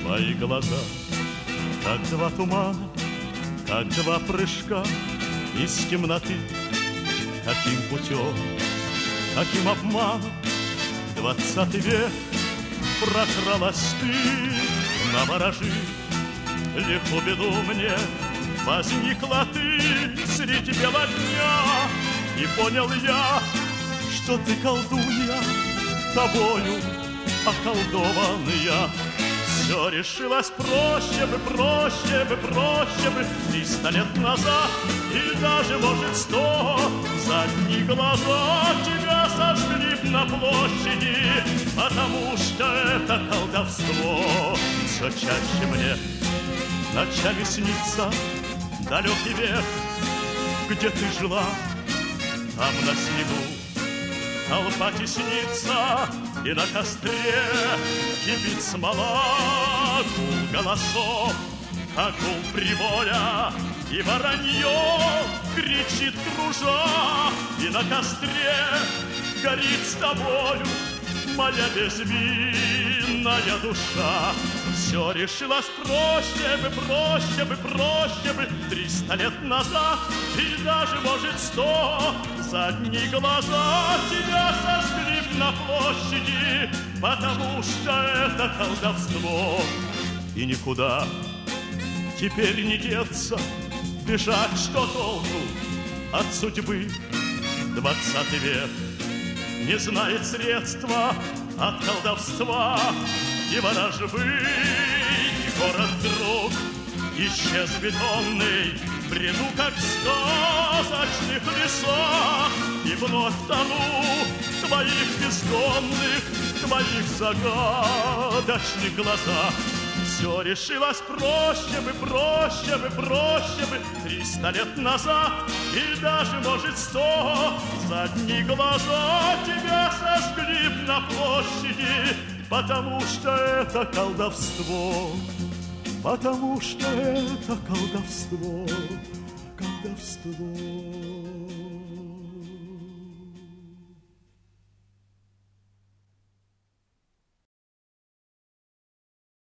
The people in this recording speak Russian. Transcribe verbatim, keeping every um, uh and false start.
Твои глаза, как два тумана, как два прыжка из темноты. Каким путем, каким обманом двадцатый век прокралась ты на ворожи. Легко беду мне возникла ты среди бела дня, и понял я, что ты колдунья, тобою околдованная. Все решилось проще бы, проще бы, проще бы триста лет назад, и даже, может, сто. Задние глаза тебя сожгли б на площади, потому что это колдовство. Все чаще мне ночами снится далекий век, где ты жила. Там на снегу толпа теснится, и на костре кипит смола. Гул голосов, как гул прибоя, и воронье кричит кружа. И на костре горит с тобою моя безвинная душа. Все решилось проще бы, проще бы, проще бы триста лет назад, и даже, может, сто. Задние глаза тебя сожгли б на площади, потому что это колдовство. И никуда теперь не деться, бежать что толку от судьбы. Двадцатый век не знает средства от колдовства и ворожбы. И город вдруг исчез бетонный, бреду, как в сказочных лесах, и вновь тону в твоих бездонных, твоих загадочных глазах. Все решилось проще бы, проще бы, проще бы триста лет назад, и даже, может, сто. Задние глаза тебя сожгли б на площади, потому что это колдовство. Потому что это колдовство, колдовство.